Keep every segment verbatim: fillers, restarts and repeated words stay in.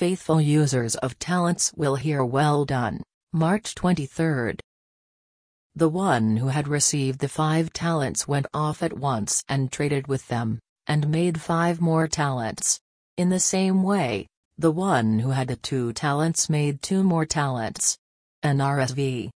faithful users of talents will hear well done. March twenty-third. The one who had received the five talents went off at once and traded with them, and made five more talents. In the same way, the one who had the two talents made two more talents. N R S V.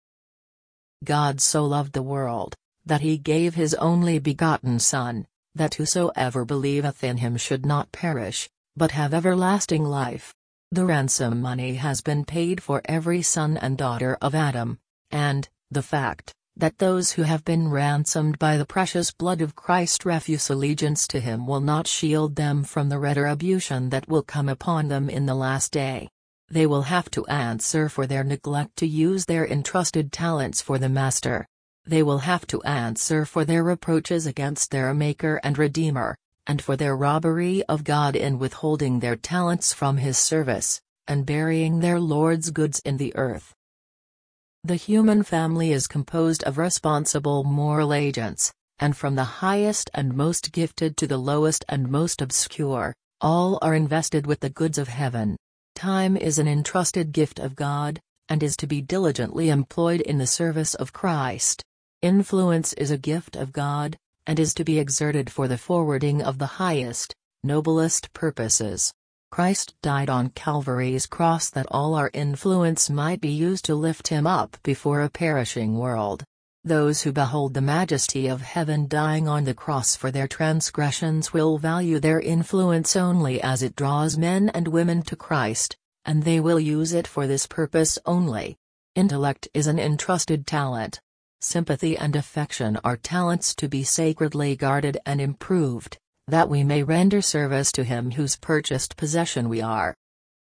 God so loved the world, that he gave his only begotten Son, that whosoever believeth in him should not perish, but have everlasting life. The ransom money has been paid for every son and daughter of Adam, and, the fact, that those who have been ransomed by the precious blood of Christ refuse allegiance to him will not shield them from the retribution that will come upon them in the last day. They will have to answer for their neglect to use their entrusted talents for the Master. They will have to answer for their reproaches against their Maker and Redeemer, and for their robbery of God in withholding their talents from his service, and burying their Lord's goods in the earth. The human family is composed of responsible moral agents, and from the highest and most gifted to the lowest and most obscure, all are invested with the goods of heaven. Time is an entrusted gift of God, and is to be diligently employed in the service of Christ. Influence is a gift of God, and is to be exerted for the forwarding of the highest, noblest purposes. Christ died on Calvary's cross that all our influence might be used to lift him up before a perishing world. Those who behold the majesty of heaven dying on the cross for their transgressions will value their influence only as it draws men and women to Christ, and they will use it for this purpose only. Intellect is an entrusted talent. Sympathy and affection are talents to be sacredly guarded and improved, that we may render service to him whose purchased possession we are.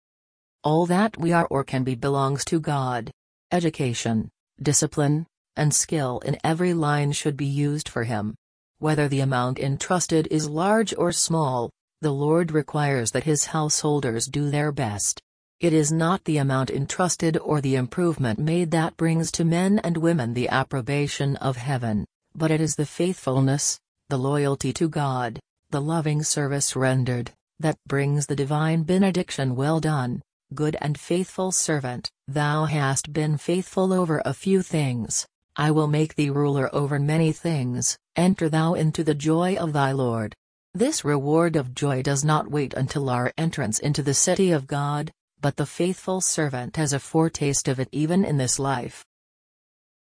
All that we are or can be belongs to God. Education, discipline, and skill in every line should be used for him. Whether the amount entrusted is large or small, the Lord requires that his householders do their best. It is not the amount entrusted or the improvement made that brings to men and women the approbation of heaven, but it is the faithfulness, the loyalty to God, the loving service rendered, that brings the divine benediction. Well done, good and faithful servant, thou hast been faithful over a few things, I will make thee ruler over many things, enter thou into the joy of thy Lord. This reward of joy does not wait until our entrance into the city of God, but the faithful servant has a foretaste of it even in this life.